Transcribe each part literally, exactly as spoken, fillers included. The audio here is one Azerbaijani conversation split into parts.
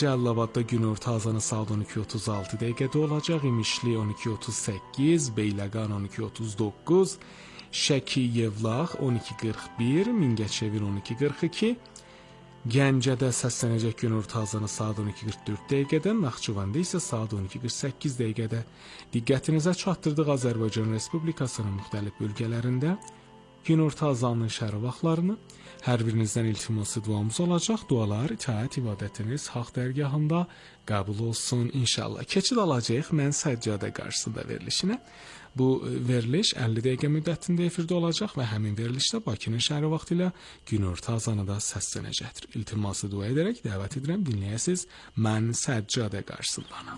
Cəlilabadda günorta azanı saat on iki otuz altı dəqiqədə olacaq. İmişli on iki otuz səkkiz, Beyləqan on iki otuz doqquz, Şəki Yevlax on iki qırx bir, Mingəçevir on iki qırx iki, Gəncədə səslənəcək günorta azanı saat on iki qırx dörd dəqiqədə, Naxçıvanda isə saat on iki qırx səkkiz dəqiqədə. Diqqətinizə çatdırdıq Azərbaycan Respublikasının müxtəlif bölgələrində günorta azanının şərh vaxtlarını. Hər birinizdən iltiması duamız olacaq. Dualar, itaət, ibadətiniz haqq dərgahında qəbul olsun inşallah. Keçid alacağıq mən səccadə qarşısında verilişinə. Bu veriliş əlli dəqiqə müddətində efirdə olacaq və həmin verilişdə Bakının şəhəri vaxtı ilə günorta azanı da səslənəcəkdir. İltiması dua edərək dəvət edirəm dinləyəsiniz. Mən səccadə qarşısında.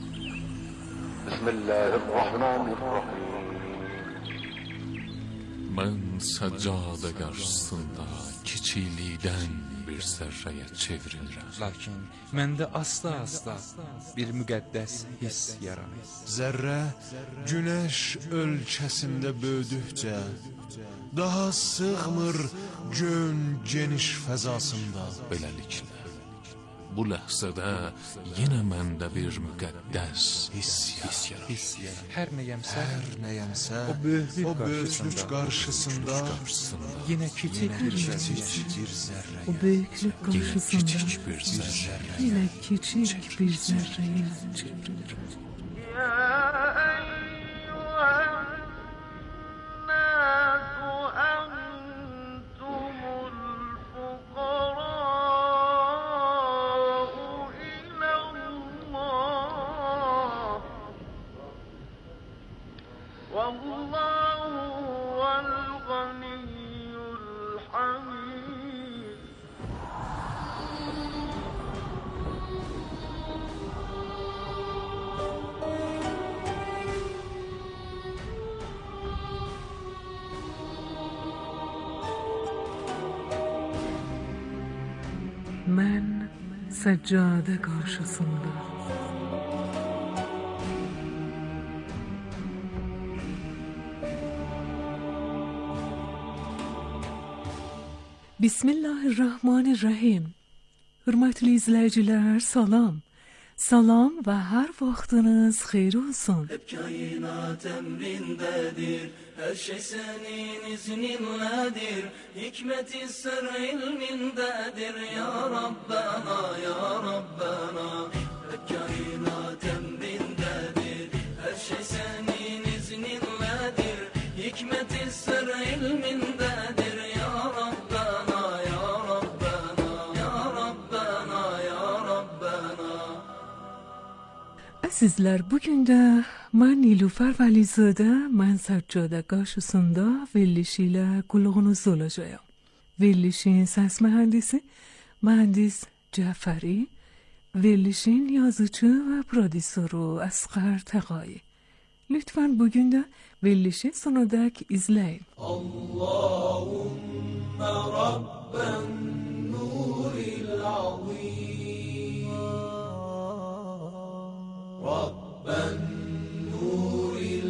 Bismillahirrahmanirrahim. Mən səccadə qarşısında kiçiklikdən bir zərrəyə çevrilirəm. Lakin məndə asta-asta bir müqəddəs hiss yaranır. Zərrə günəş ölçəsində böyüdükcə daha sığmır gön geniş fəzasında. Beləliklə, bu ləhzədə yenə məndə bir müqəddəs hiss yaranır. Hər nəyəmsə, Hər nəyəmsə o böyüklük o böyüklük qarşısında, qarşısında yenə kiçik bir kiçik zərrəyə, bir zərrəyə, O büyüklük Yenə karşısında kiçik bir zərrəyə yine küçük bir zerreye çevrilir. Ben seccade karşısında Bismillahirrahmanirrahim. Hürmetli izleyiciler, salam. Salam ve her vaktiniz xeyir olsun. Hep kainat emrindedir, her şey senin izninledir. Hikmet-i sır ilmindedir, ya Rabbena, ya Rabbena. Hep kainat emrindedir, her şey senin izninledir. Hikmet-i sır ilmindedir, ya Rabbena, ya Rabbena, ya Rabbena, ya Rabbena. Sizler bugün de ben Nilüfer Vəlizade, mən Səccade qarşısında verilişi ilə qulağınızda olacağım. Verilişin səs mühəndisi mühəndis Cəfəri, verilişin yazıcı ve prodüsörü Əsqər Təqayi. Lütfen bugün de verilişi sona dek izleyin. Allahümme Rabben nuril azim, Rabben nuril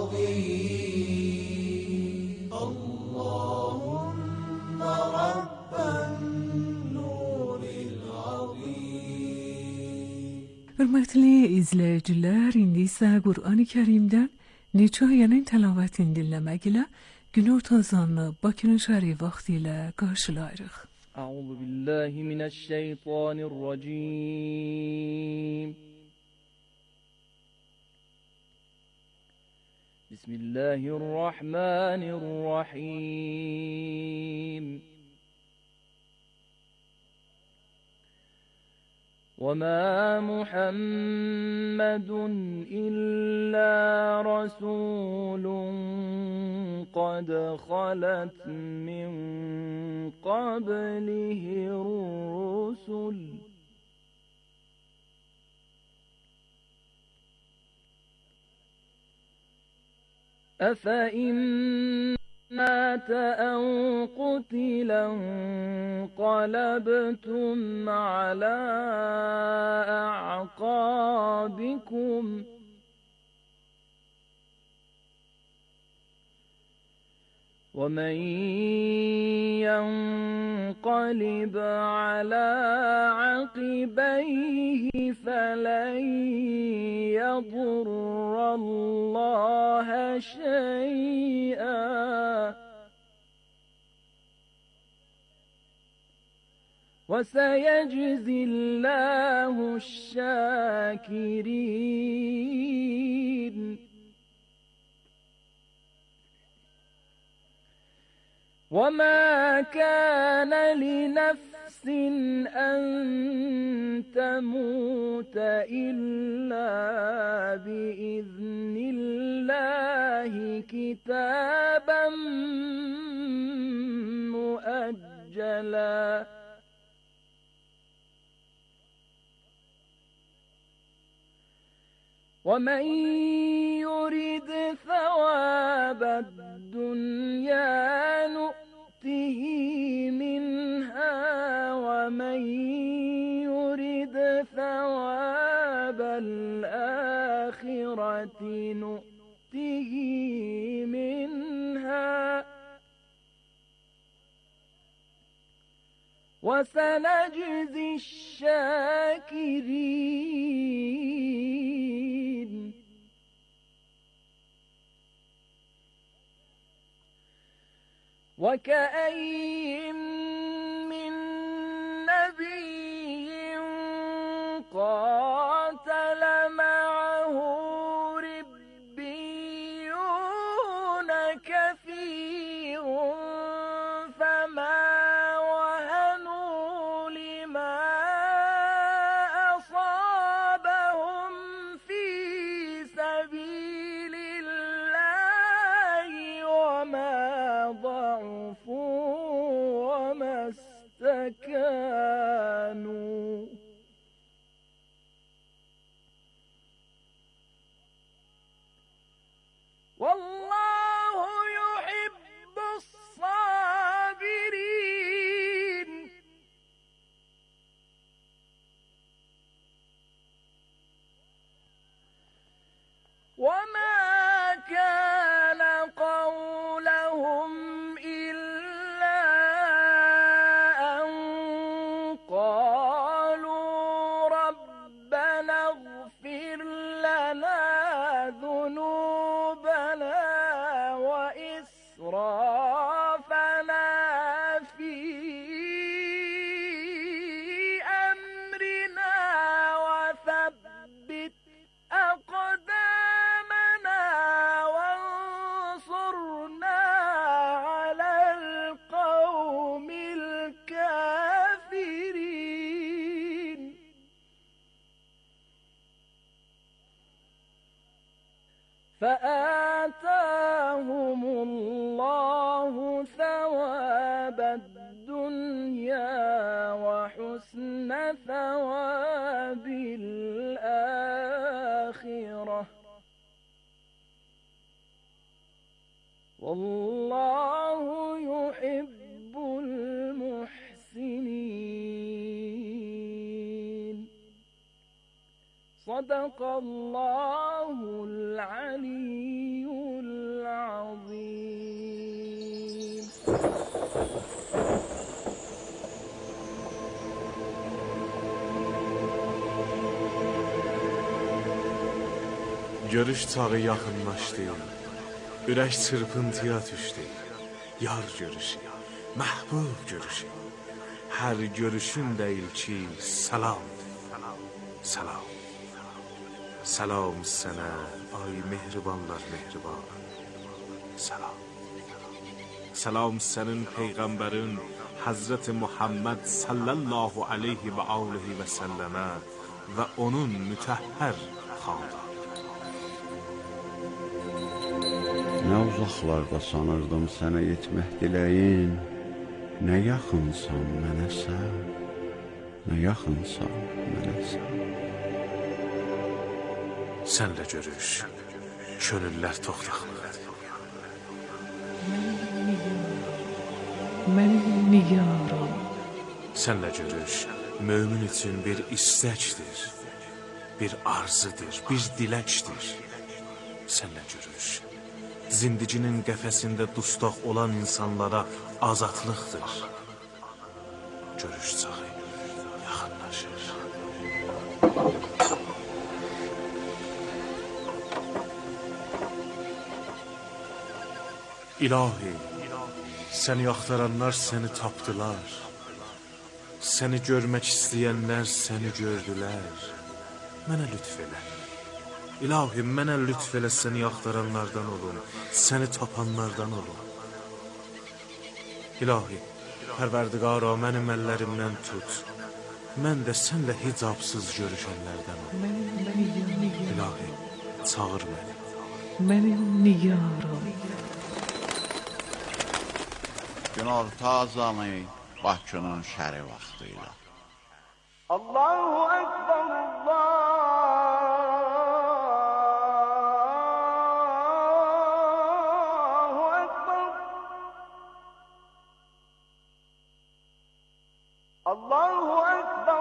azim, Allahümme Rabben nuril azim. Hürmetli izleyiciler, indi isə Qur'an-ı Kerim'den neçə ayənin təlavətini dinləmək ilə günorta azanını Bakının şəhəri vaxtı ilə qarşılayırıq. Əuzu billahi mineşşeytanirracim. Bismillahirrahmanirrahim. وَمَا مُحَمَّدٌ إِلَّا رَسُولٌ قَدْ خَلَتْ مِنْ قَبْلِهِ الرُّسُلُ أَفَإِنْ مَاتَ أَوْ قُتِلَ انقلبتم على أعقابكم ومن ينقلب على عقبيه فلن يضر الله شيئا وسيجزي الله الشاكرين وما كان لنفس أن تموت إلا بإذن الله كتابا مؤجلا ومن يرد ثواب الدنيا نؤته منها ومن يرد ثواب الآخرة نؤته منها وسنجزي الشاكرين وكأين من نبي قاتل معه ربيون كثير فما وهنوا لما أصابهم في سبيل الله وما ضعفوا وما استكانوا والله يحب الصابرين وما كان قولهم إلا أن قالوا ربنا اغفر لنا ذنوبنا وإسرافنا في أمرنا وثبت أقدامنا وانصرنا على القوم الكافرين فآتاهم الله ثواب الدنيا وحسن ثواب الآخرة والله يحب المحسنين صدق الله العلي العظيم. Görüş çağı yaxınlaşdı. Ürək çırpıntıya düşdü. Yar görüşü, məhbub görüşü. Hər görüşün deyil ki salam, salam. Salam sənə, ay mehribanlar mehriban. Salam. Salam sənin peyğəmbərin Hazreti Muhammed sallallahu aleyhi və alihi və səlləmə və onun mütəhhər xanı. Nə uzaqlarda sanırdım sənə yetmək diləyin, nə yaxınsan mənə sən, nə yaxınsan mənə sən. Sənlə görüş, könüllər toxtaqlıqdır. Mən nigaram. Sənlə görüş, mömin üçün bir istəkdir, bir arzudur, bir diləkdir. Sənlə görüş, zindicinin qəfəsində dustaq olan insanlara azadlıqdır. görüş çağı yaxınlaşır. İlahi, səni axtaranlar səni tapdılar. Səni görmək istəyənlər səni gördülər. Mənə lütf elə. İlahi, mənə lütf elə, səni axtaranlardan olun, səni tapanlardan olun. İlahi, Pərverdigara, mənim əllərimdən tut. Mən də sənlə hicabsız görüşənlərdən olum. İlahi, çağır məni. Mənim nigarım. Günorta azanı Bakının şəri vaxtıyla. Allahu Ekber, Allahu Ekber. Allahu Ekber,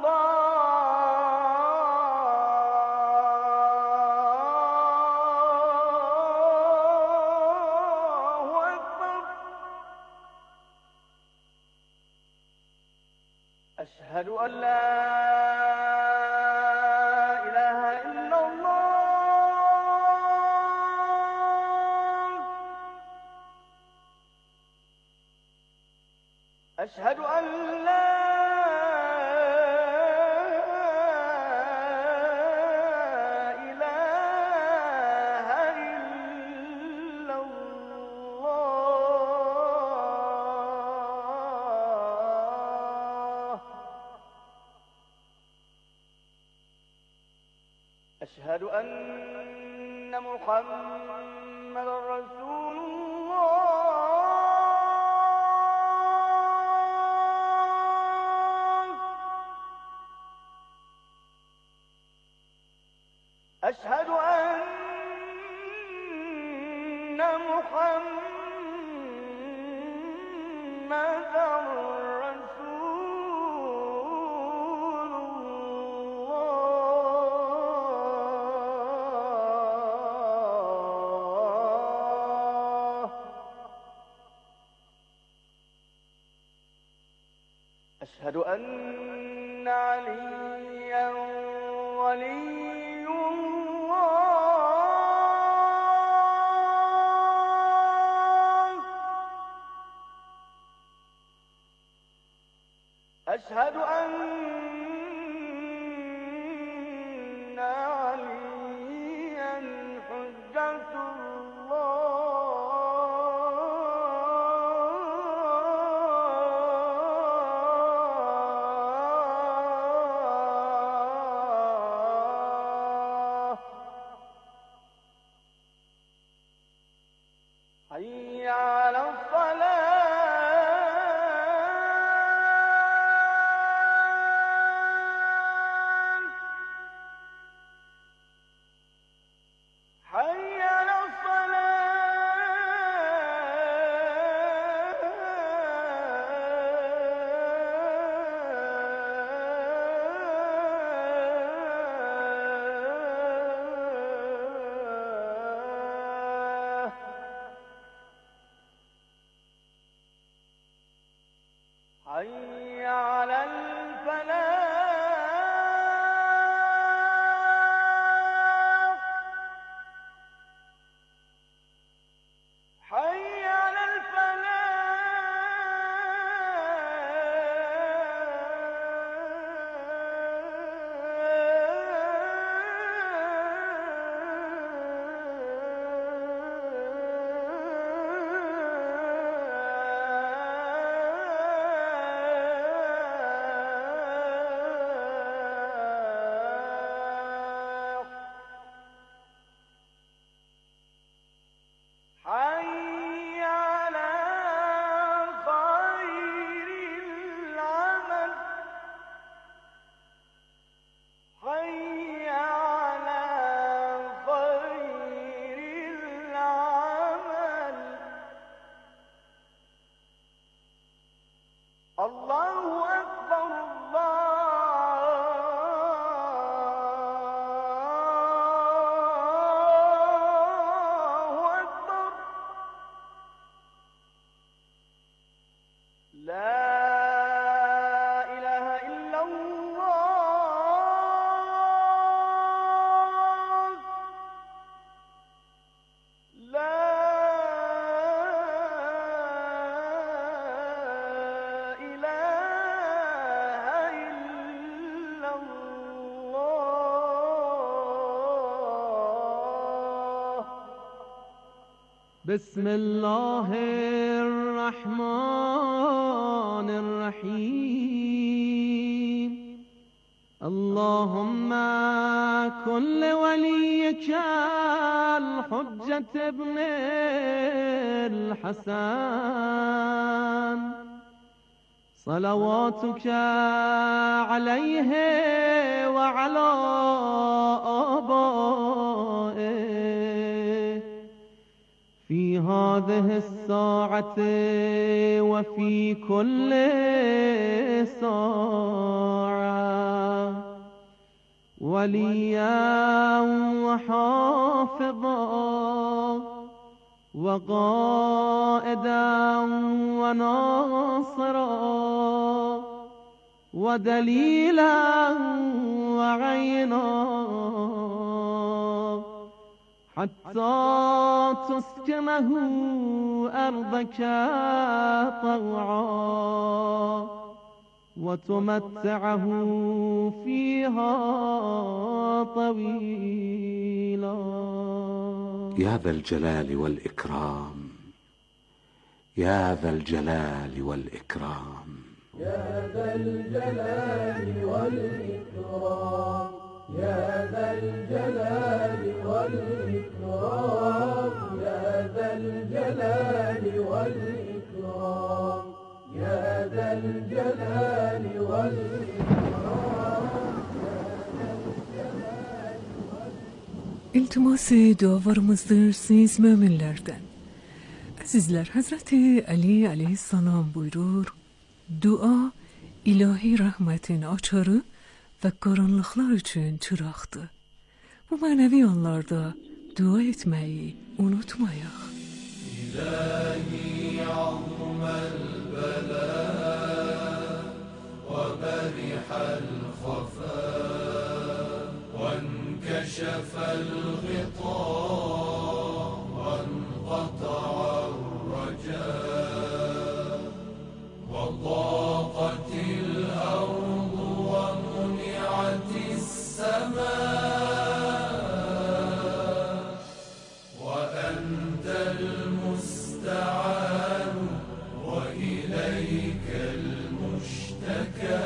Allahu Ekber. أشهد أن لا إله إلا الله. أشهد أن لا إله إلا الله. أشهد أن محمد رسول الله. أشهد أن محمد رسول الله. أشهد أن عليا ولي الله. أشهد أن عليا حجة الله. حي على الصلاة. حي على الصلاة. حي على الفلاح. حي على الفلاح. حي على خير العمل. حي على خير العمل. الله أكبر، الله أكبر. لا بسم الله الرحمن الرحيم اللهم كن لوليك الحجة ابن الحسن صلواتك عليه وعلى آبائه في هذه الساعة وفي كل ساعة وليا وحافظا وقائدا وناصرا ودليلا وعينا حتى تسكنه أرضك طوعا وتمتعه فيها طويلا. يا ذا الجلال والإكرام، يا ذا الجلال والإكرام، يا ذا الجلال والإكرام، يا ذا الجلال والإكرام، يا ذا الجلال والإكرام، يا ذا الجلال والإكرام. İltimas dualarımızdır siz müminlerden. Azizler, Hazreti Ali aleyhisselam buyurur, dua ilahi rahmetin açarı ve karanlıklar için çıraqdır. Bu manevi anlarda dua etmeyi unutmayaq. İlahi azmel bela ve berihal khafa ve enkešefel ghita ve enqata'ar raja ve daqatil ardu ve muni'atis sema ve entel musta'an ve ileykel müşteka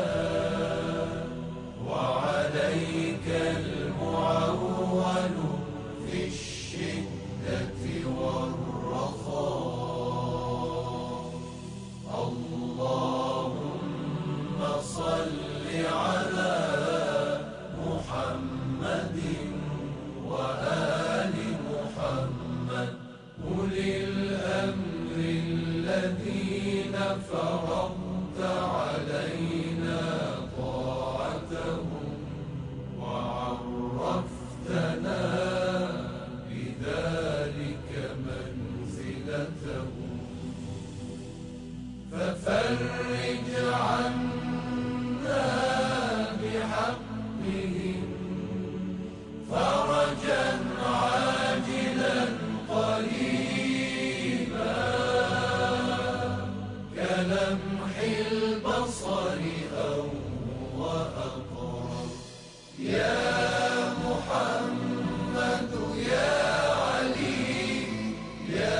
ve aleykel muavvel fi'ş-şiddeti ve'r-raha. Allahümme salli ala Muhammedin ve ali Muhammed ulil emrillezine faradta aleyna ta'atehum ve arraftena bidâlike menziletehum ففرج عنا بحقهم فرجا عاجلا قريبا كلمح البصر أو وأقرب يا محمد يا علي يا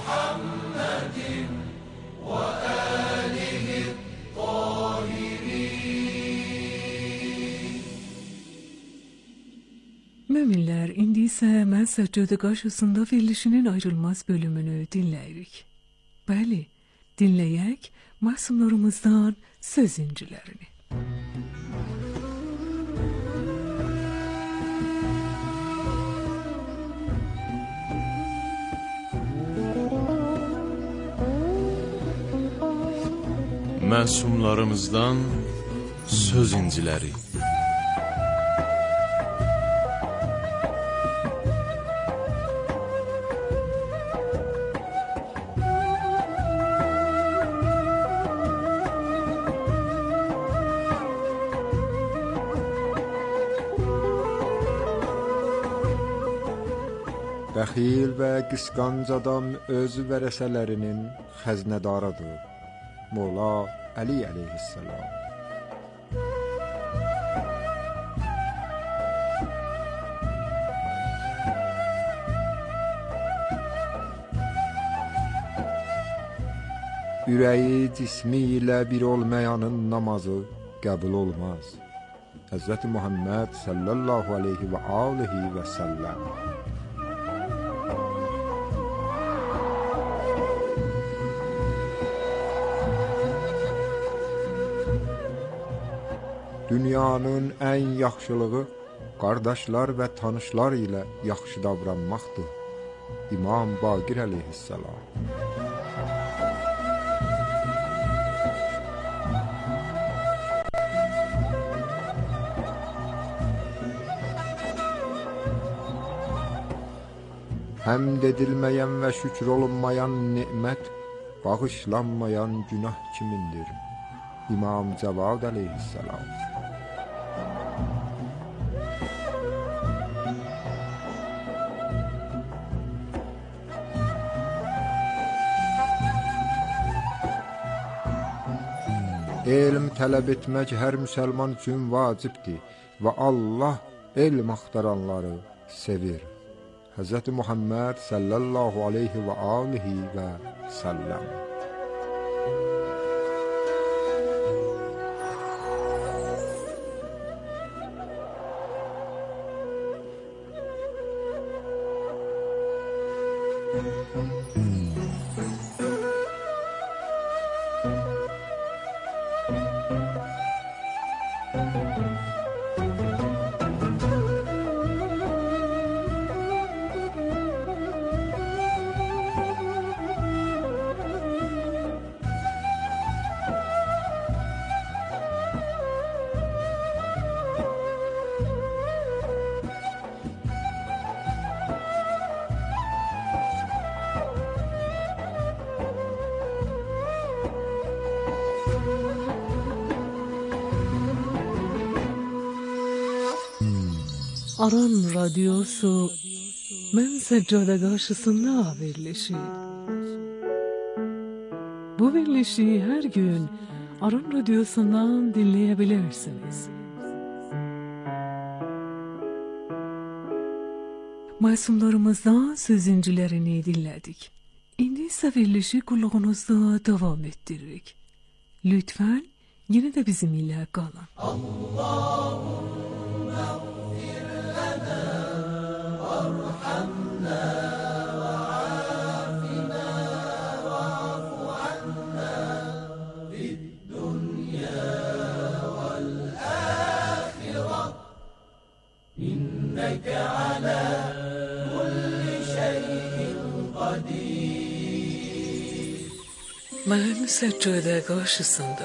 محمد وآله الطاهرين ise mən Səccade qarşısında verilişinin ayrılmaz bölümünü dinləyirik. Bəli, dinləyək məsumlarımızdan söz incilərini. Məsumlarımızdan söz inciləri. Bəxil və qısqanc adam öz vərəsələrinin xəzinədarıdır. Mola Əli əleyhissalam. Ürəyi cismi ilə bir olmayanın namazı qəbul olmaz. Həzrəti Muhammed sallallahu aleyhi və alihi və səlləm. Dünyanın ən yaxşılığı qardaşlar və tanışlar ilə yaxşı davranmaqdır. İmam Baqir əleyhissalam. Həmd edilməyən və şükür olunmayan nemət, bağışlanmayan günah kimindir? İmam Cavad əleyhissalam. Elm tələb etmək hər müsəlman üçün vacibdir və Allah elm axtaranları sevir. Həzrəti Muhammed sallallahu aleyhi və alihi və səlləm. Aran Radyosu Mən Səccade qarşısında verilişi. Bu verilişi hər gün Aran Radyosu'ndan dinleyebilirsiniz. Məsumlarımızdan söz incilərini dinlədik. İndi isə verilişi qulluğunuzda davam ettiririk. Lütfen yine de bizimle kalın. Allahümme وارحمنا وعافنا واعف عنا في الدنيا والآخرة إنك على كل شيء قدير. من Səccade qarşısında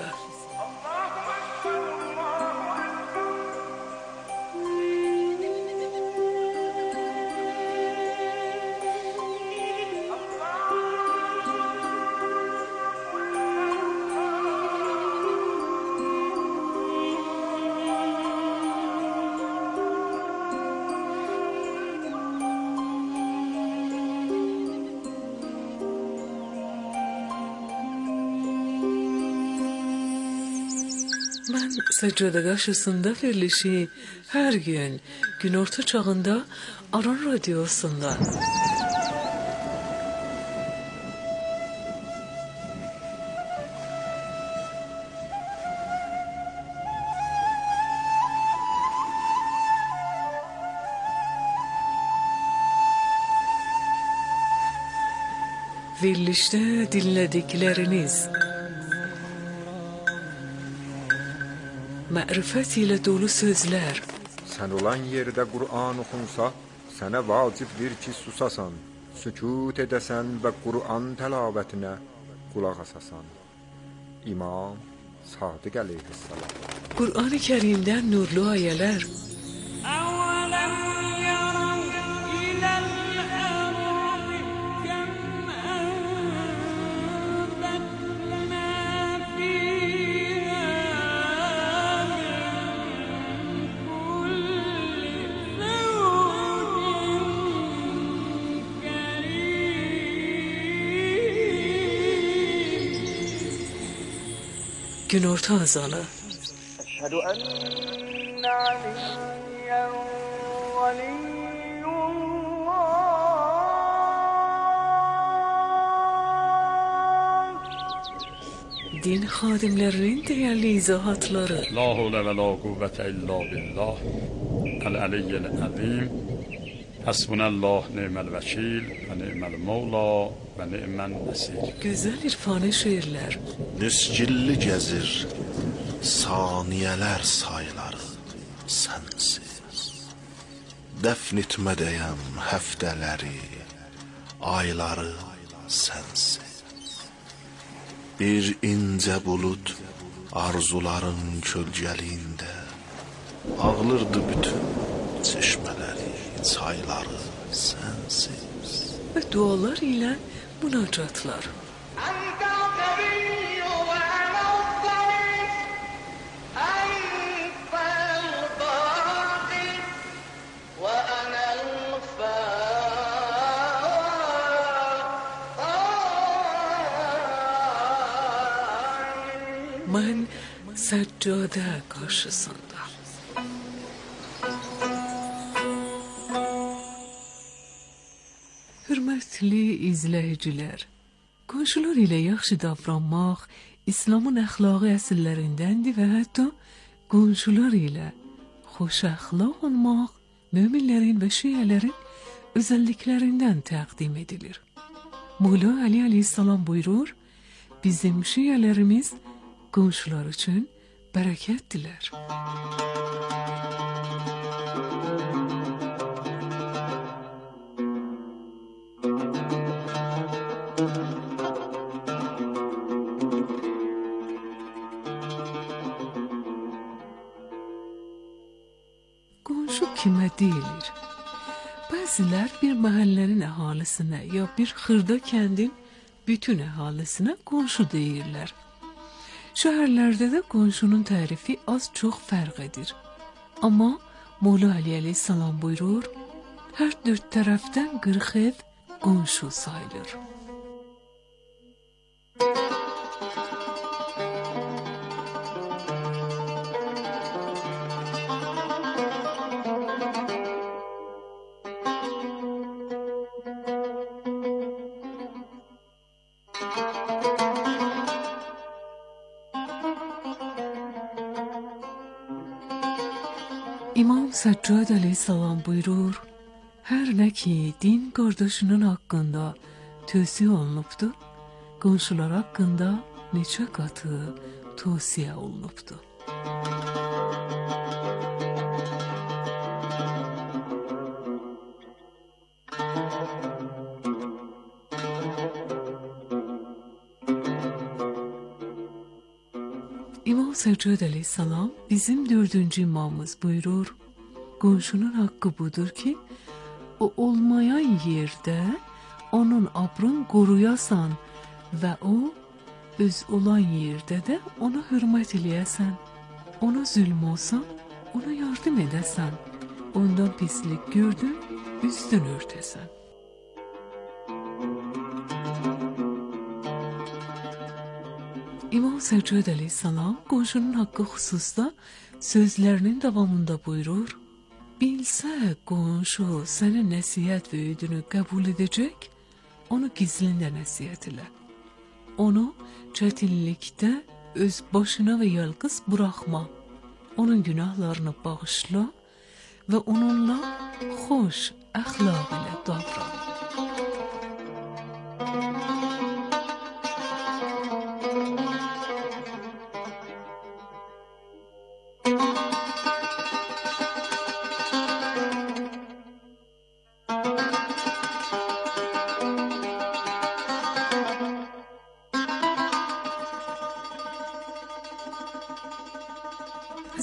Ben Səccade qarşısında verilişi her gün günorta çağında Aran Radyosu'nda Verilişte dinledikleriniz marifet ile dolu sözler. Sən olan yerdə Qur'an oxunsa, sənə vacibdir ki, susasan, sükut edəsən və Qur'an təlavetinə qulaq asasan. İmam Sadiq əleyhissalam. Kur'an-ı Kerim'den nurlu ayeler. Gün orta azanı. أشهد أن عليا ولي الله. Din xadimlərinin değerli izahatları. La havle ve la kuvvete illa billah. El-aliyyil azim. Hasbunallah ni'mel vekil ve ni'mel mevla ve ni'men nesir. Güzel irfani şiirler. Niscilli gəzir saniyələr sayları sənsiz. Dəfn etmədəyəm həftələri, ayları sənsiz. Bir incə bulut arzuların kölgəliyində ağlırdı bütün çeşmələri, çayları sənsiz. Ve dualar ile münacatlar. Ben seccade karşısında. Hürmetli izləyicilər, qonşular ilə yaxşı davranmaq İslamın əxlaqi əsillərindəndir və hətta qonşular ilə xoş əxlaq olmaq möminlərin və şiələrin özəlliklərindən təqdim edilir. Mola Ali Aleyhisselam buyurur, bizim şiələrimiz qonşular üçün bərəkətdilər. Qonşu kimə deyilir? Bəzilər bir məhəllənin əhalisinə ya bir xırda kəndin bütün əhalisinə qonşu deyirlər. Şəhərlərdə də qonşunun tərifi az çox fərq edir. Amma Mola Ali Aleyhisselam buyurur, hər dörd tərəfdən qırx ev qonşu sayılır. İmam Səccad Aleyhisselam buyurur, hər nə ki din qardaşının haqqında tövsiyə olunubdur, qonşular haqqında neçə qatı tövsiyə olunubdur. İmam Səccad Aleyhisselam bizim dördüncü imamımız buyurur, qonşunun haqqı budur ki, o olmayan yerdə onun abrın qoruyasan və o öz olan yerdə də ona hörmət eləyəsən, ona zülm olsan, ona yardım edəsən, ondan pislik gördün, üstün örtəsən. İmam Səccad Aleyhisselam qonşunun haqqı xüsusda sözlərinin davamında buyurur, bilsə qonşu sənin nəsihət və öydünü qəbul edəcək, onu gizlində nəsihət elə. Onu çətinlikdə öz başına və yalqız buraxma. Onun günahlarını bağışla və onunla xoş əxlaq ilə davran.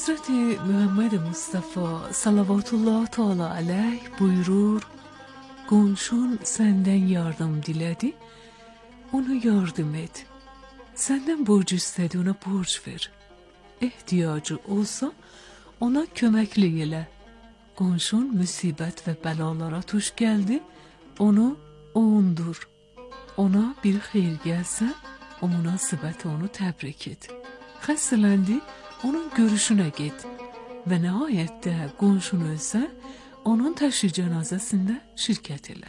Hazreti Muhammed Mustafa sallallahu teala aleyh buyurur, komşun senden yardım diledi, ona yardım et. Senden borç istedi, ona borç ver. İhtiyacı olsa ona köməklik elə. Qonşun müsibət və bəlalara tuş gəldi, onu ondur. Ona bir xeyir gəlsə, o münasibət onu təbrik et. Xəstələndi, onun görüşünə get. Və nəhayətdə qonşun ölsə, onun təşri cənazəsində şirkət elə.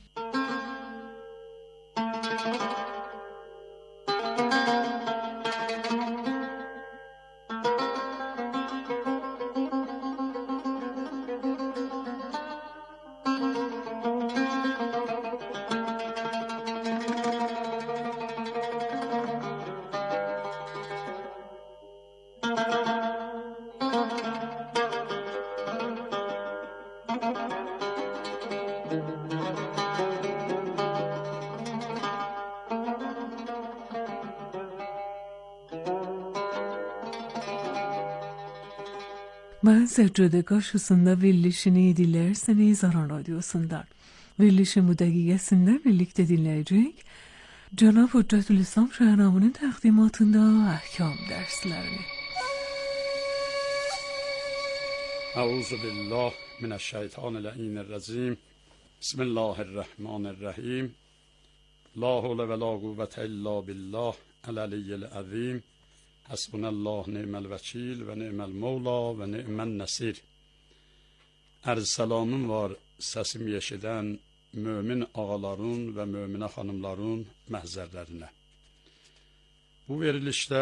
Ben Seccade karşısında verilişini dilerseniz Aran Radyosu'ndan. Verilişin bu dakikasında birlikte dinleyecek Cenab-ı Hüccetülislam Şahnamı'nın takdimatında ahkam derslerini. Euzu billah mineşşeytanirracim. Bismillahirrahmanirrahim. La havle ve la kuvvete illa billah el-aliyyil azim. Hasbunallah ni'mel vekil ve ni'mel mevla ve ni'men nesir. Erz selamım var sesimi eşiden mümin ağaların ve mümine hanımların məhzərlərinə. Bu verilişdə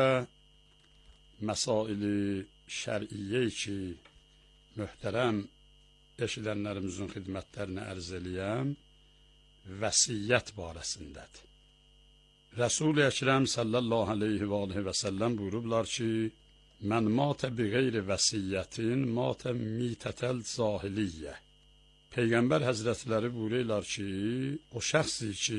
məsaili şər'iyyə ki, möhtərəm eşidənlərimizin xidmətlərini ərz eləyəm, vəsiyyət barəsindədir. Resul-i Ekrem sallallahu aleyhi ve aleyhi ve sellem buyurublar ki, mən matə bi qeyri vəsiyyətin matə mitətəl zahiliyyə. Peyğəmbər Həzrətləri buyururlar ki, o şəxsi ki,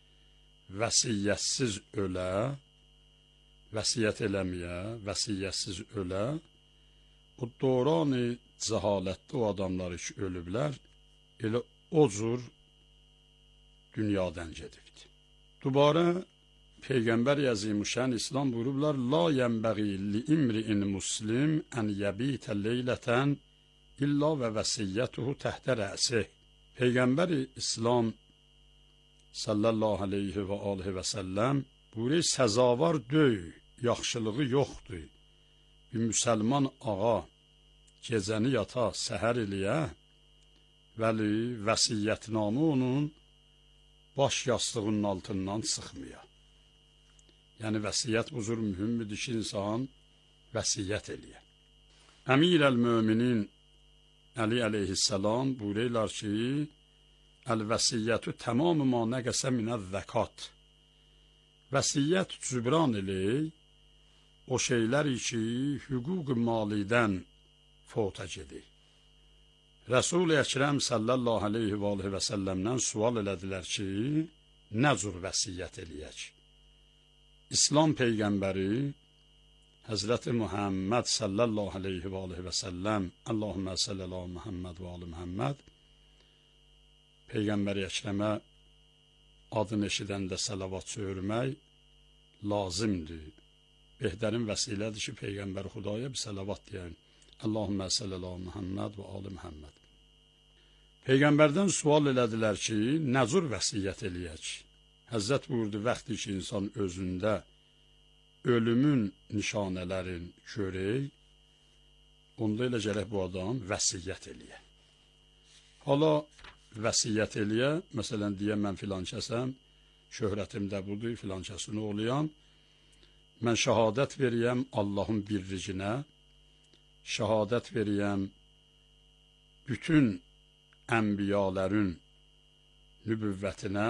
vəsiyyətsiz ölə, vəsiyyət eləməyə, vəsiyyətsiz ölə, o doğranı cəhalətdə o adamları ki, ölüblər, elə o cür dünyadan gedibdir. Dubara Peyğəmbər Əzimüşşən İslam buyurublar, la yənbəği li imri'in muslim ən yəbitə leylətən illa və vəsiyyətuhu təhtə rəsih. Peyğəmbər İslam sallallahu aleyhi və aleyhi və səlləm buyurur, səzavar döy, yaxşılığı yoxdur. Bir müsəlman ağa gecəni yata, səhər eləyə, vəli vəsiyyətnamı onun baş yastığının altından sıxmaya. Yəni, vəsiyyət bu cür mühümdür ki, insan vəsiyyət eləyə. Əmir əl-müminin Əli əleyhissalam buyururlar ki, əl-vəsiyyətü tamamı ma nəqəsə minəz zəkat. Vəsiyyət cübran elək, o şeyləri ki, hüquq-ı malidən fota gedir. Resul-i Ekrem sallallahu aleyhi və aleyhi və səlləmdən sual elədilər ki, nə cür vəsiyyət eləyək? İslam Peyğəmbəri Həzrəti Muhammed sallallahu aleyhi və aleyhi və səlləm Allahümmə sallallahu Muhammed və alı Muhammed Peyğəmbəri Əkrəmə adını eşidəndə salavat söyürmək lazımdır. Behdərin vəsilədir ki, Peyğəmbər Xudaya bir salavat deyən Allahümmə sallallahu Muhammed və alı Muhammed. Peyğəmbərdən sual elədilər ki, nə cür vəsiyyət eləyək? Həzrət buyurdu, vaxtı ki, insan özündə ölümün nişanələrin görək, onda elə gərək bu adam vəsiyyət eləyə. Hala vəsiyyət eləyə, məsələn, deyə mən filan kəsəm, şöhrətimdə budur, filan kəsin oğluyam, mən şəhadət veriyəm Allahın birlicinə, şəhadət veriyəm bütün ənbiyaların nübüvvətinə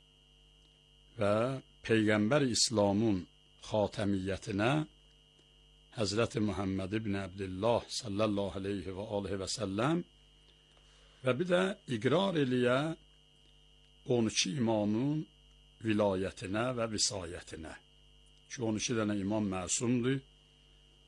və Peyğəmbər İslamın xatəmiyyətinə Həzrəti Muhammed ibn Abdillah sallallahu aleyhi və aleyhi və səlləm və bir də iqrar eləyə on iki imamın vilayətinə və visayətinə ki, on iki dənə imam məsumdur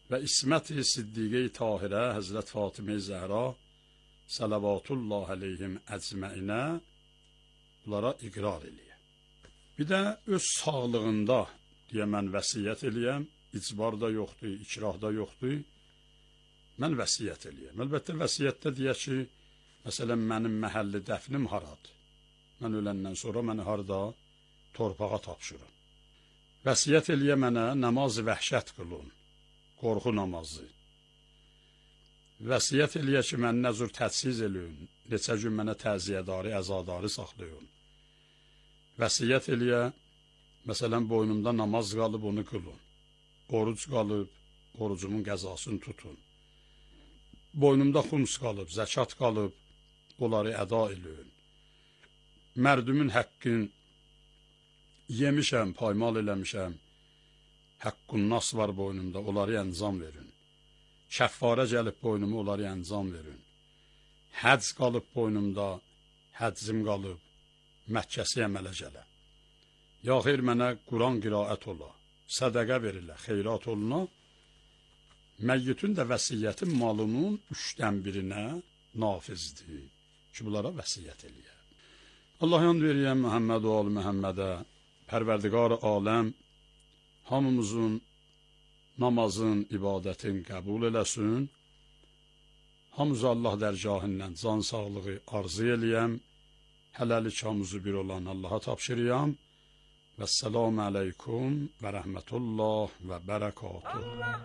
və İsmət-i Siddiqə-i Tahirə Həzrət Fatimə-i Zəhra Salavatullah əleyhim əcməinə bunlara iqrar eləyə. Bir də öz sağlığında deyə mən vəsiyyət eləyəm, icbar da yoxdur, ikrah da yoxdur, mən vəsiyyət eləyəm. Əlbəttə vəsiyyətdə deyə ki, məsələn, mənim məhəlli dəfnim haradır? Mən öləndən sonra məni harada? Torpağa tapşırın. Vəsiyyət eləyə mənə namaz-ı vəhşət qılın, qorxu namazı. Vəsiyyət eləyə ki, mən nə cür tədsiz eləyin, neçə gün mənə təziyyədarı, əzadarı saxlayın. Vəsiyyət eləyə, məsələn, boynumda namaz qalıb, onu qılın. Oruc qalıb, orucumun qəzasını tutun. Boynumda xums qalıb, zəkat qalıb, onları əda eləyin. Mərdümün həqqin yemişəm, paymal eləmişəm, həqqun nas var boynumda, onları əncam verin. Şəffarə gəlib boynuma, onları əncam verin. Həcc qalıb boynumda, həccim qalıb, Məkkəsi əmələ gələ. Ya xeyr, mənə Quran qiraət ola, sədəqə verilə, xeyrat oluna, məyyitün də vəsiyyətin malının üçdən birinə nafizdir ki, bunlara vəsiyyət eləyə. Allah yan veriyəm Məhəmməd və al Məhəmmədə, Pərverdigar aləm, hamımızın namazın, ibadətin qəbul eləsin, hamımızı Allah dərgahından can sağlığı arzu eləyəm, hələlik hamımızı bir olan Allaha tapşırıyam. Vəssalamu aleykum və rəhmətullah və bərəkatuh.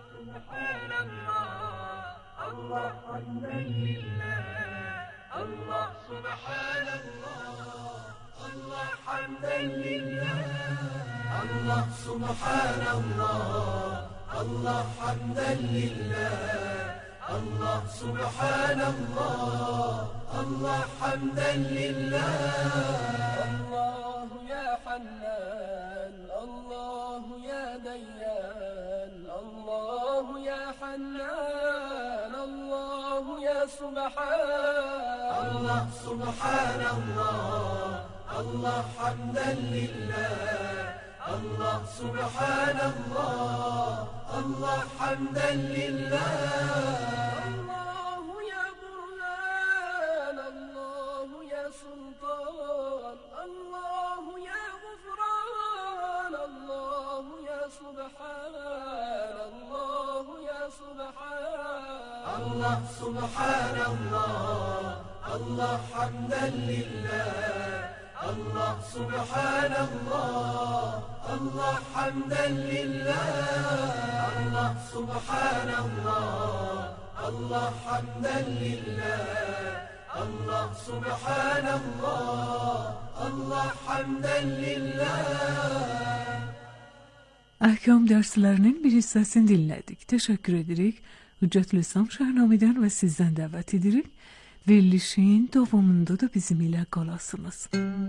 Allah hamdən lillah, Allah subhanallah, Allah hamdən lillah, Allah subhanallah, Allah hamdən lillah, Allah subhanallah, Allah hamdən lillah. Allahu ya Hannan, Allahu ya Dayyan, Allahu ya Hannan, Allahu ya Subhan. Allah subhanallah, Allah hamdən lillah, Allah subhanallah, Allah hamdən lillah. Allahu ya Burhan, Allahu ya Sultan, Allahu ya Gufran, Allahu ya Subhan, Allahu ya Subhan. Allah subhanallah, Allah hamdən lillah, Allah subhanallah, Allah hamdən lillah. Allah subhanallah, Allah hamdən lillah, Allah subhanallah, Allah hamdən lillah. Ahkam derslerinin bir hissəsini dinledik. Teşekkür ederek Hüccetül İslam Şahnameden ve sizden davet ederek verilişin devamında da bizimle kalasınız.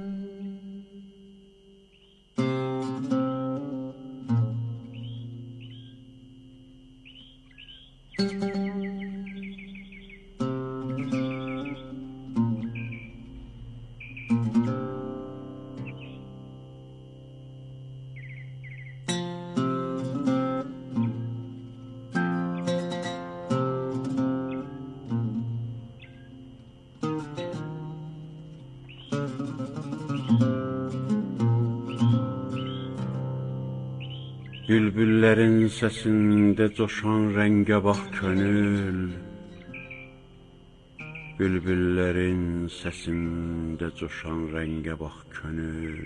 Bülbüllərin səsində coşan rəngə bax könül, Bülbüllərin səsində coşan rəngə bax könül,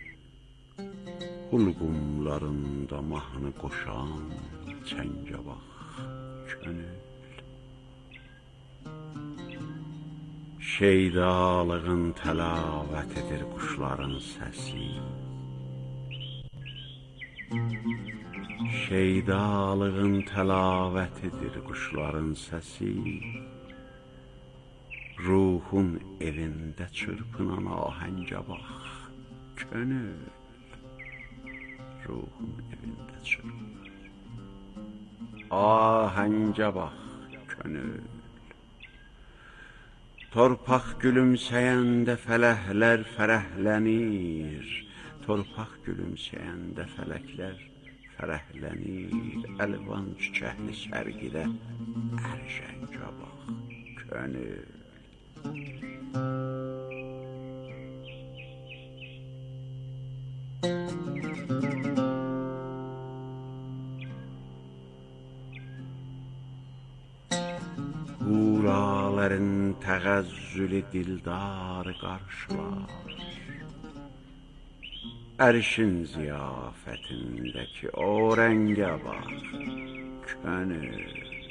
Hulqumlarında mahnı qoşan çəngə bax könül. Şeydalığın təlavət edir quşların səsi, Şeydalığın təlavət edir quşların səsi, Ruhun evində çırpınan ahəngə bax könül, Ruhun evində çırpınan ahəngə bax könül. Torpaq gülümsəyəndə fələklər fərəhlənir, Torpaq gülümsəyəndə fələklər fərəhlənir, əlvan çiçəkli sərgidə ərşənca bax, könül. Huraların təğəzzülü dildarı qarşılar, ərşin ziyafətindəki o rəngə bax, könül.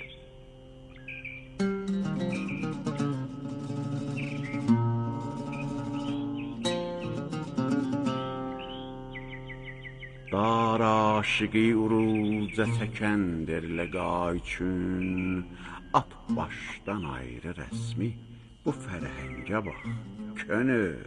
Dar aşıqi uruca çəkəndir ləqa üçün, at başdan ayrı rəsmi bu fərəhəngə bax, könül.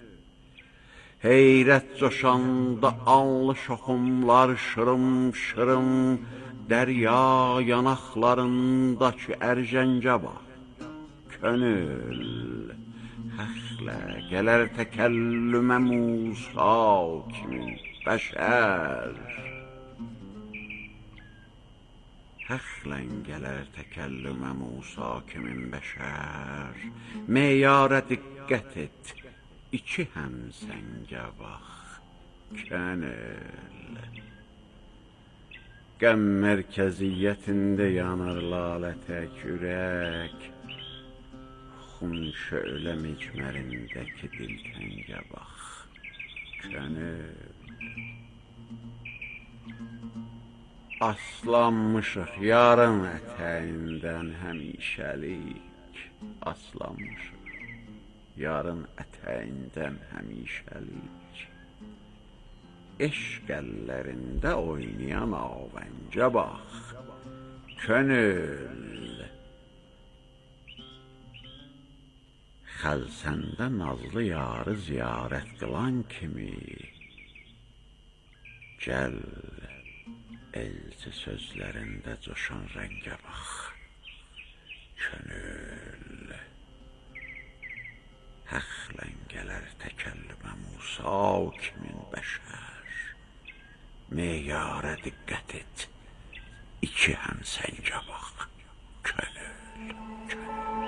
Heyrət coşanda allı şoxumlar şırım şırım, dərya yanaqlarındakı ərcəncə bax, könül. Həxlə gələr təkəllümə Musa kimi bəşər, həxlən gələr təkəllümə Musa kimi bəşər, meyara diqqət et, iki həmsəngə bax, könül. Qəm mərkəziyyətində yanar lalə tək ürək, xun şölə mecmərindəki diltəngə bax, könül. Aslanmışıq yarın ətəyindən həmişəlik, aslanmışıq yarın ətəyindən həmişəlik. Eşq əllərində oynayan avəncə bax, könül. Xəlsəndə nazlı yarı ziyarət qılan kimi, gəl elçi sözlərində coşan rəngə bax, könül. Həxlən gələr təkəllümə Musa kimin bəşər, meyara diqqət et, iki həmsəngə bax, könül, könül.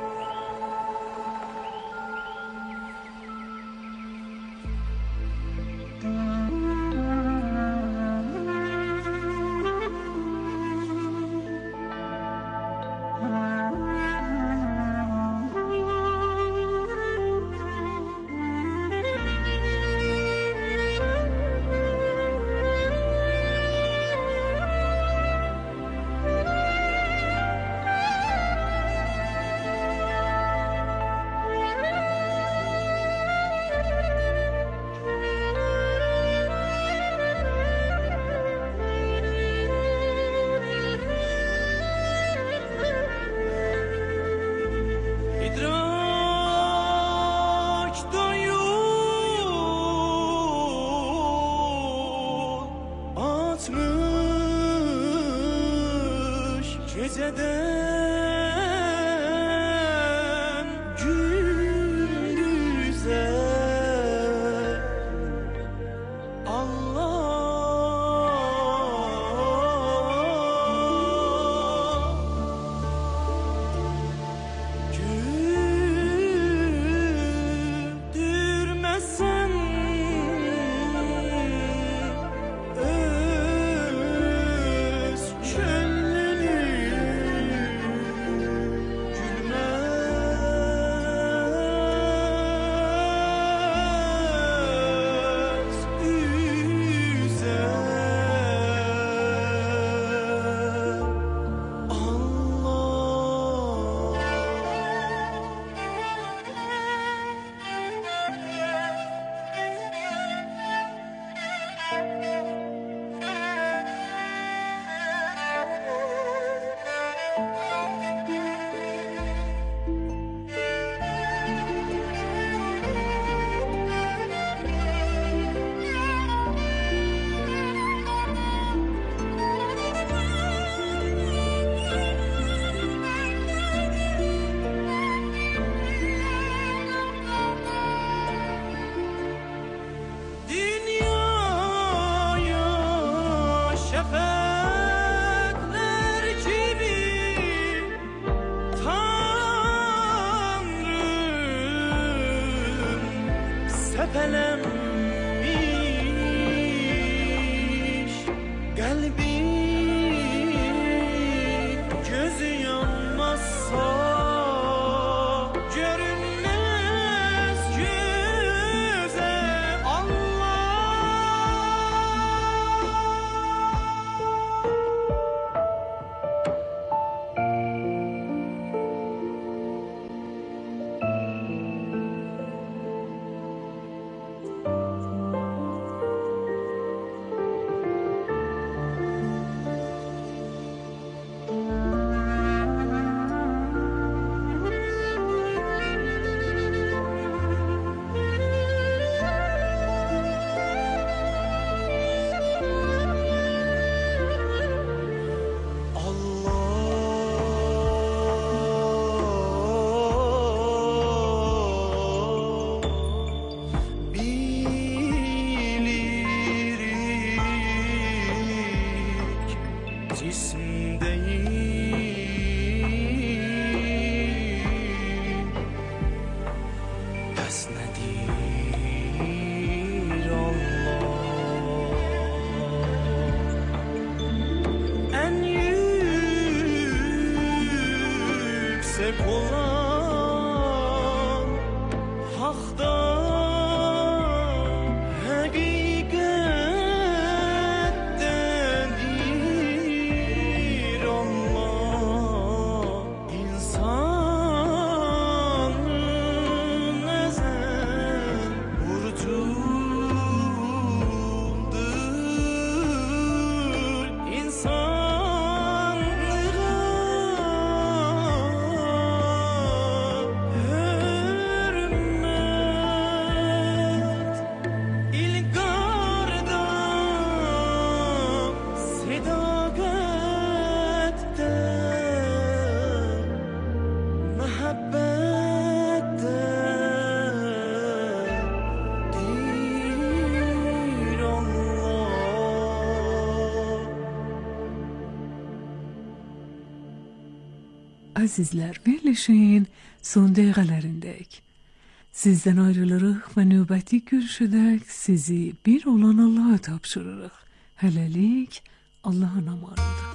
Geceden gündüze Allah güldürmesen öz dünya felemmiş kalbim gözü yanmazsa görünmez göze Allah. Azizler, verilişin son dəqiqələrindəyik. Sizdən ayrılırıq və növbəti görüşədək sizi bir olan Allah'a tapşırırıq. Hələlik Allah'ın amanında.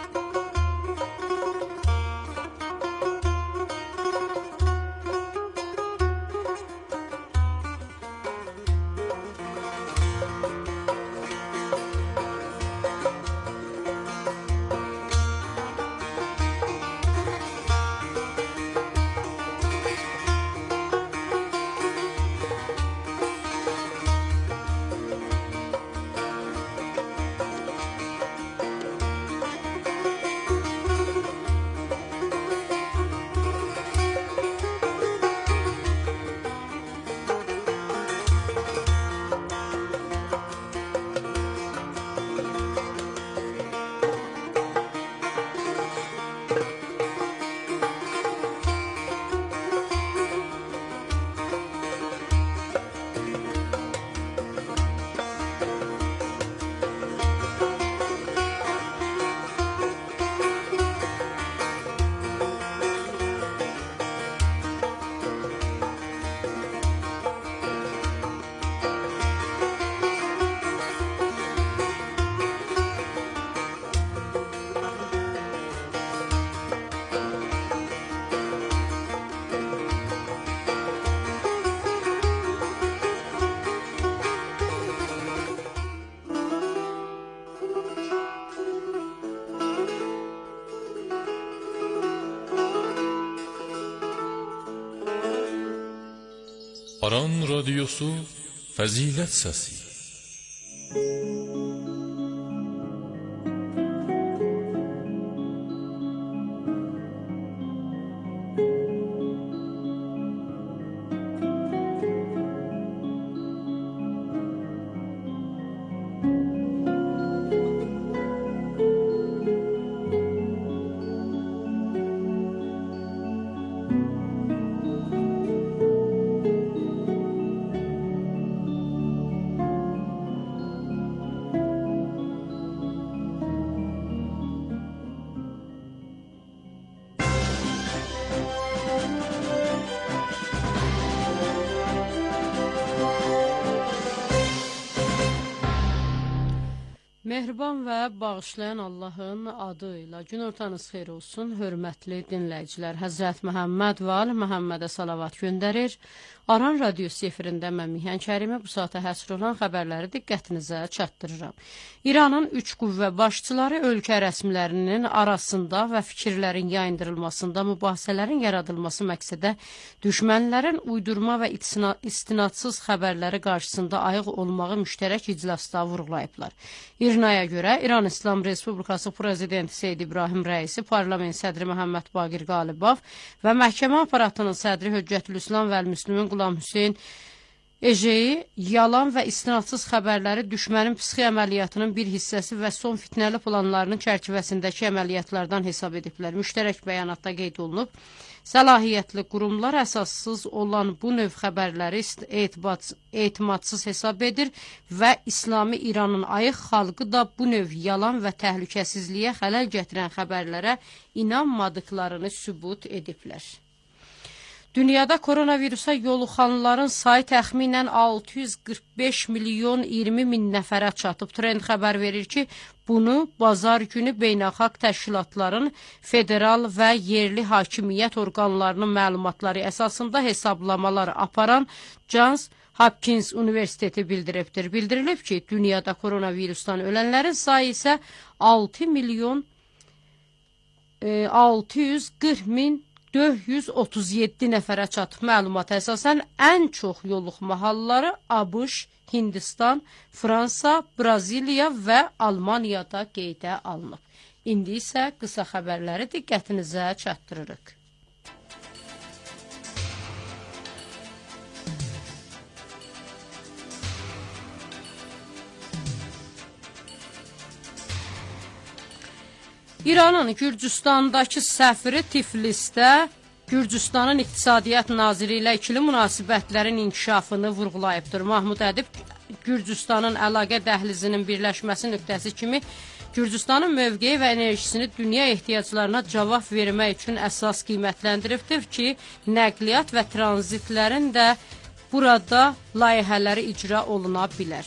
Aran Radyosu Fazilet Sesi. Mehriban və bağışlayan Allahın adı ilə günortanız xeyir olsun, hörmətli dinləyicilər. Həzrət Məhəmməd və Ali Məhəmmədə salavat göndərir. Aran radiosu efirində mən Mihan Kərimi bu saata həsr olan xəbərləri diqqətinizə çatdırıram. İranın üç qüvvə başçıları ölkə rəsmilərinin arasında və fikirlərin yayındırılmasında mübahisələrin yaradılması məqsədə düşmənlərin uydurma və istinadsız xəbərləri qarşısında ayıq olmağı müştərək iclasda vurğulayıblar. İrnaya görə İran İslam Respublikası Prezidenti Seyyid İbrahim Rəisi, Parlament sədri Məhəmməd Baqir Qalibov və məhkəmə aparatının sədri Höccətülüslam və Müslümin Qulam Hüseyn Ejeyi yalan və istinadsız xəbərləri düşmənin psixi əməliyyatının bir hissəsi və son fitnəli planlarının çərçivəsindəki əməliyyatlardan hesab ediblər. Müştərək bəyanatda qeyd olunub, səlahiyyətli qurumlar əsassız olan bu növ xəbərləri etimadsız hesab edir və İslami İranın ayıq xalqı da bu növ yalan və təhlükəsizliyə xələl gətirən xəbərlərə inanmadıklarını sübut ediblər. Dünyada koronavirusa yoluxanların sayı təxminən altı yüz qırx beş milyon iyirmi min nəfərə çatıb. Trend xəbər verir ki, bunu bazar günü beynəlxalq təşkilatların federal və yerli hakimiyyət orqanlarının məlumatları əsasında hesablamalar aparan Johns Hopkins Universiteti bildiribdir. Bildirilib ki, dünyada koronavirusdan ölənlərin sayı isə altı milyon altı yüz qırx min dörd yüz otuz yeddi nəfərə çatıb. Məlumata əsasən ən çox yoluxma halları ABŞ, Hindistan, Fransa, Braziliya və Almaniyada qeydə alınıb. İndi isə qısa xəbərləri diqqətinizə çatdırırıq. İranın Gürcüstandakı səfiri Tiflisdə Gürcüstanın İqtisadiyyat Naziri ilə ikili münasibətlərin inkişafını vurğulayıbdır. Mahmud Ədib Gürcüstanın əlaqə dəhlizinin birləşməsi nöqtəsi kimi Gürcüstanın mövqeyi və enerjisini dünya ehtiyaclarına cavab vermək üçün əsas qiymətləndiribdir ki, nəqliyyat və tranzitlərin də burada layihələri icra oluna bilər.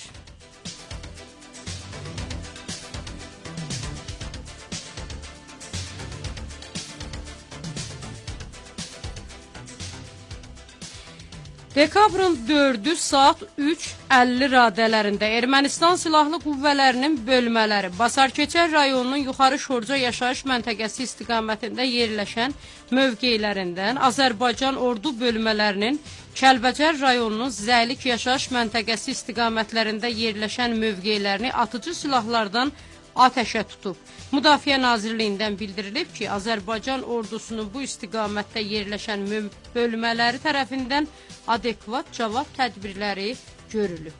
Dekabrın dördü saat üç əlli radələrində Ermənistan Silahlı Qüvvələrinin bölmələri Basarkeçər rayonunun Yuxarı Şorca yaşayış məntəqəsi istiqamətində yerləşən mövqeylərindən Azərbaycan ordu bölmələrinin Kəlbəcər rayonunun Zəylik yaşayış məntəqəsi istiqamətlərində yerləşən mövqeylərini atıcı silahlardan atəşə tutub. Müdafiə Nazirliyindən bildirilib ki, Azərbaycan ordusunun bu istiqamətdə yerləşən bölmələri tərəfindən adekvat cavab tədbirləri görülüb.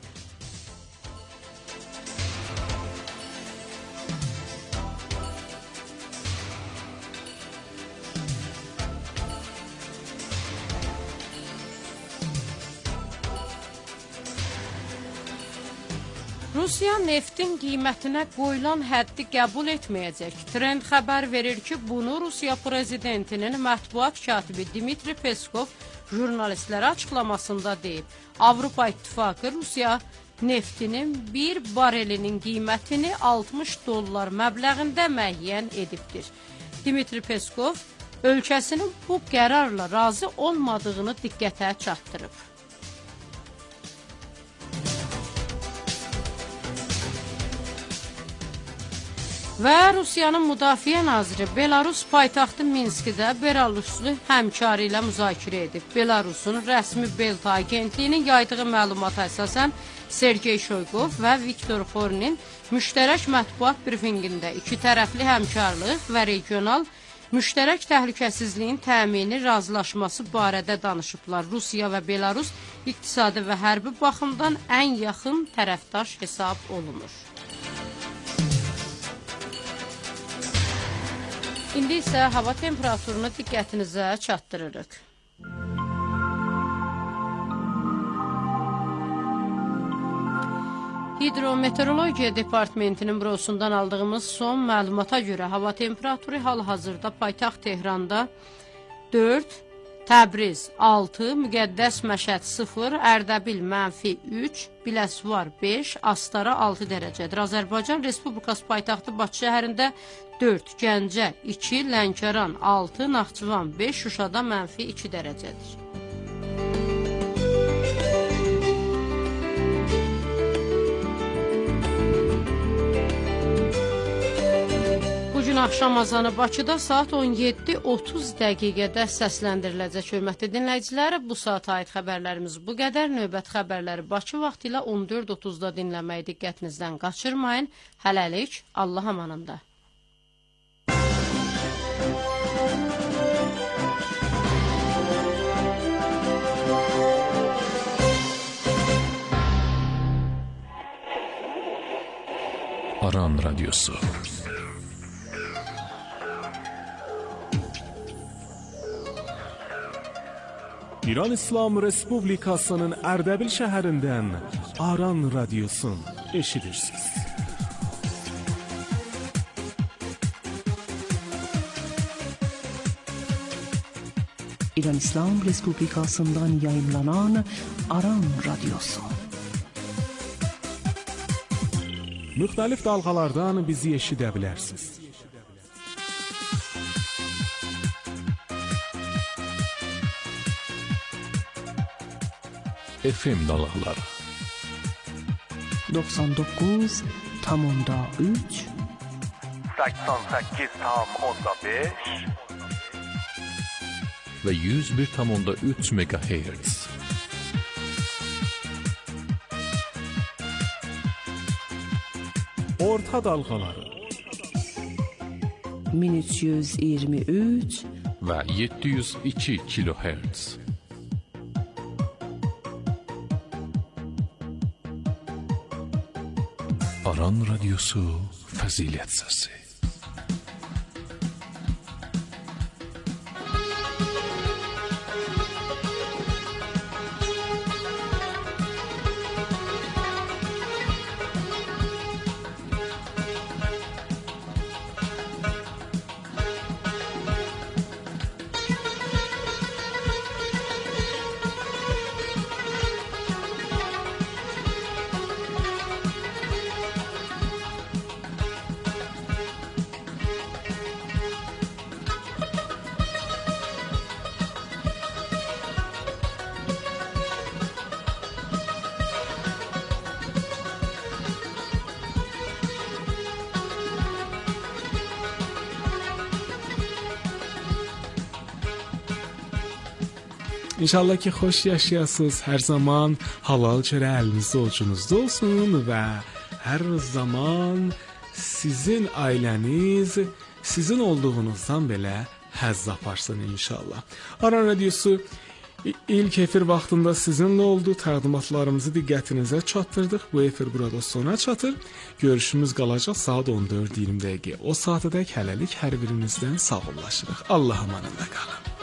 Rusiya neftin qiymətinə qoyulan həddi qəbul etməyəcək. Trend xəbər verir ki, bunu Rusiya prezidentinin mətbuat katibi Dmitri Peskov jurnalistlərə açıqlamasında deyib. Avropa İttifaqı Rusiya neftinin bir barelinin qiymətini altmış dollar məbləğində müəyyən edibdir. Dmitri Peskov ölkəsinin bu qərarla razı olmadığını diqqətə çatdırıb. Və Rusiyanın Müdafiə Naziri Belarus paytaxtı Minskidə Belaruslu həmkarı ilə müzakirə edib. Belarusun rəsmi Belta agentliyinin yaydığı məlumata əsasən Sergey Shoygov və Viktor Xorinin müştərək mətbuat brifinqində iki tərəfli həmkarlıq və regional müştərək təhlükəsizliyin təmini razılaşması barədə danışıblar. Rusiya və Belarus iqtisadi və hərbi baxımdan ən yaxın tərəfdaş hesab olunur. İndi isə hava temperaturunu diqqətinizə çatdırırıq. Hidrometeorologiya Departamentinin bürosundan aldığımız son məlumata görə hava temperaturu hal-hazırda paytaxt Tehranda dörd, Təbriz altı, Müqəddəs Məşəd sıfır, Ərdəbil mənfi üç, Biləsuvar beş, Astara altı dərəcədir. Azərbaycan Respublikası paytaxtı Bakı şəhərində dörd, Gəncə iki, Lənkəran altı, Naxçıvan beş, Şuşada mənfi iki dərəcədir. Bugün axşam azanı Bakıda saat on yeddi otuz dəqiqədə səsləndiriləcək. Hörmətli dinləyicilər, bu saata aid xəbərlərimiz bu qədər. Növbət xəbərləri Bakı vaxtı ilə on dörd otuzda dinləməyi diqqətinizdən qaçırmayın. Hələlik, Allah amanında. Aran Radyosu. İran İslam Respublikasının Ərdəbil şəhərindən Aran Radyosun eşidirsiniz. İran İslam Respublikasından yayınlanan Aran Radyosu. Müxtəlif dalğalardan bizi eşidə bilərsiniz. F M dalğaları doksan doqquz tam üç, səksən səkkiz tam beş və yüz bir tam üç megahertz. Orta dalğaları min üç yüz iyirmi üç və yeddi yüz iki kilohertz. Aran Radyosu Fəzilət Səsi. İnşallah ki xoş yaşayasınız. Hər zaman halal çörə əlinizdə ovucunuzda olsun və hər zaman sizin ailəniz sizin olduğunuzdan belə həzz aparsın inşallah. Aran Radyosu ilk efir vaxtında sizinlə oldu. Təqdimatlarımızı diqqətinizə çatdırdıq. Bu efir burada sona çatır. Görüşümüz qalacaq saat on dörd iyirmi dəqiqə. O saatədək hələlik hər birinizdən sağollaşırıq. Allah amanında qalın.